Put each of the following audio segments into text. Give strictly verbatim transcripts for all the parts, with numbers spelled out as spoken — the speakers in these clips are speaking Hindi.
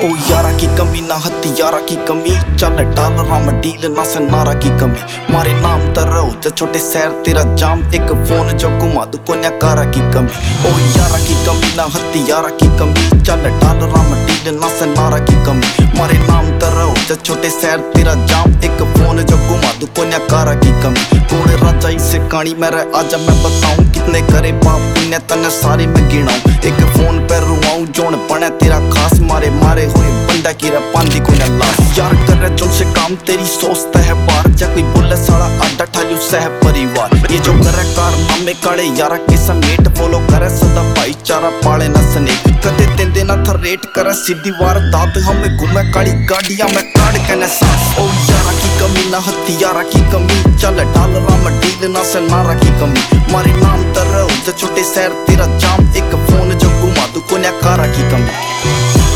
ओ यारा की कमी ना हथियारा की कमी, चल डाल राम डील ना सनारा की कमी। मारे नाम तरह जो छोटे शहर तेरा जाम, एक फोन जो घुमा दू को न्याकारा की कमी। ओ यारा की कमी ना हथियारा की कमी, चल डाल राम डील ना सनारा की कमी। मारे नाम तरह जो छोटे शहर तेरा जाम, एक फोन जो घुमा दू को न्याकारा की कमी। कौन राजा इसे कहानी मेरा आज मैं बताऊं, कितने करे पाप पुण्य तने सारे मैं गिनाऊं। एक फोन पे रुआऊं जोन बने तेरा खास, मारे मारे हुए बंदा की पांदी को न लाश। यार कर रहे जो से काम तेरी सोचता है बार, जा कोई बोले साला आडा ठालू सह परिवार। ये जो करे कारनामे काले यारा के समेट, फॉलो करे सदा भाईचारा पाले न स्नेक। कदे तेंदे ना था रेट करे सीधी वारदात, हमें घूमे काली गाड़ियां में काट के न सांस। ओ यारा की कमी ना हथियारा की कमी, चल डाल राम डील ना सनारा की कमी। मारे नाम तरह जो छोटे शहर तेरा जाम, एक फोन जो घुमा दू को न्याकारा की कमी।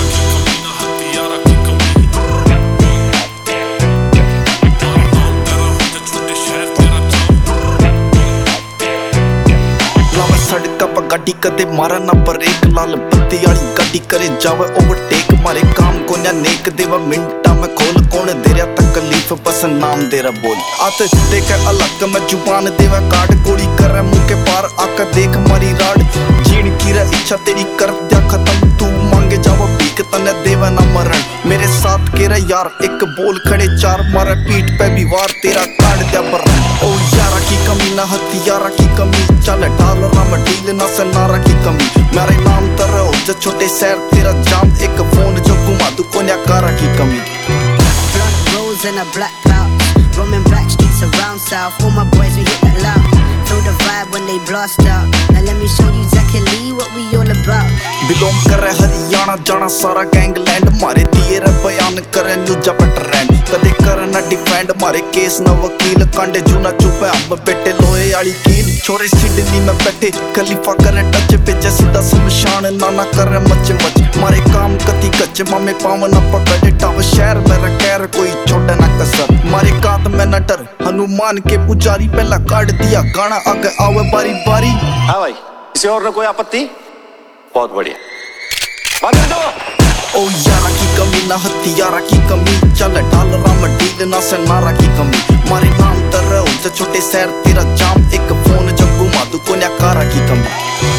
सड़क पर गाड़ी कदे मारा ना ब्रेक, लाल बत्ती वाली गाड़ी करे जावे ओवरटेक। मारे काम को ना नेक देवा मिनटा में खोल, कौन दे रहा तकलीफ बस नाम दे रहा बोल। आते देख अलग में जुबान देवा काट, गोली कर मुंह के पार आका देख मारी राड। जीण की रे इच्छा तेरी कर दिया खत्म, तू मांगे जावा भीख तने देवा ना मरण। मेरे साथ के रे यार एक बोल खड़े चार, मारे पीठ पे भी वार तेरा काट दिया बरन। ओ यारा की कमी ना हथियारा की कमी, चल डाल राम डील ना सनारा की कमी। मेरे नाम तरह जो छोटे शहर तेरा जाम, एक फोन जो घुमा दू को न्याकारा की कमी। Blood rose in a black cloud, roaming back streets around south. All my boys we hit that loud, feel the vibe when they blast out. Now let me show you exactly what we all about. Belong करे हरियाणा जाना सारा गैंगलैंड, मारे दिए रे बयान करे न्यूजा पे ट्रेंड। कदे करे ना डिफेंड मारे केस ना वकील, कांडे जू ना चुपे हम बेटे लोहे वाली कील। छोरे सिडनी में बैठे खलीफा करे टच पे, जैसे शमशान ना ना करे मच मच। मारे काम कति कच्चे मामे पावन ना पकड़े, टाव शहर मेरा कैर कोई छोड़ा ना कसर। मारे कात में न डर हनुमान के पुजारी, पहला काट दिया गाना आगे आवे बारी बारी। हाँ भाई, किसी और ने कोई आपत्ति? बहुत बढ़िया। ओ यारा की कमी ना हथियारा की कमी, चल डाल राम डील ना सनारा की कमी। मारे नाम तरह जो छोटे शहर तेरा जाम, एक फोन जो घुमा दू को न्याकारा की कमी।